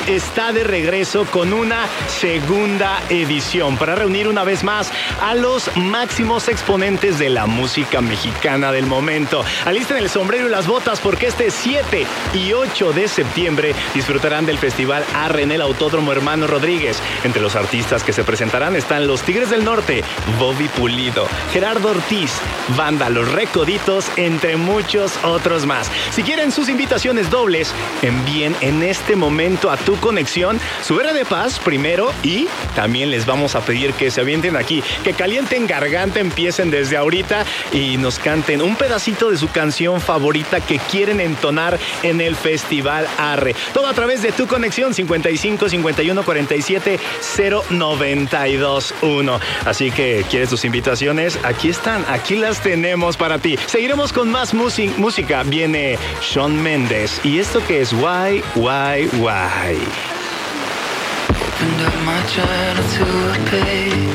está de regreso con una segunda edición para reunir una vez más a los máximos exponentes de la música mexicana del momento. Alisten el sombrero y las botas porque este 7 y 8 de septiembre disfrutarán del Festival Arre en el Autódromo Hermano Rodríguez. Entre los artistas que se presentarán están los Tigres del Norte, Bobby Pulido, Gerardo Ortiz, Banda Los Recoditos, entre muchos otros más. Si quieren sus invitaciones dobles, envíen en este momento a Tu Conexión su de paz primero y también les vamos a pedir que se avienten aquí, que calienten garganta, empiecen desde ahorita y nos canten un pedacito de su canción favorita que quieren entonar en el Festival Arre. Todo a través de Tu Conexión 55 51 47 092 1. Así que, ¿quieres tus invitaciones? Aquí están, aquí las tenemos para ti. Seguiremos con más música. Viene Shawn Mendes y esto que es Why. Opened up my journal to a page.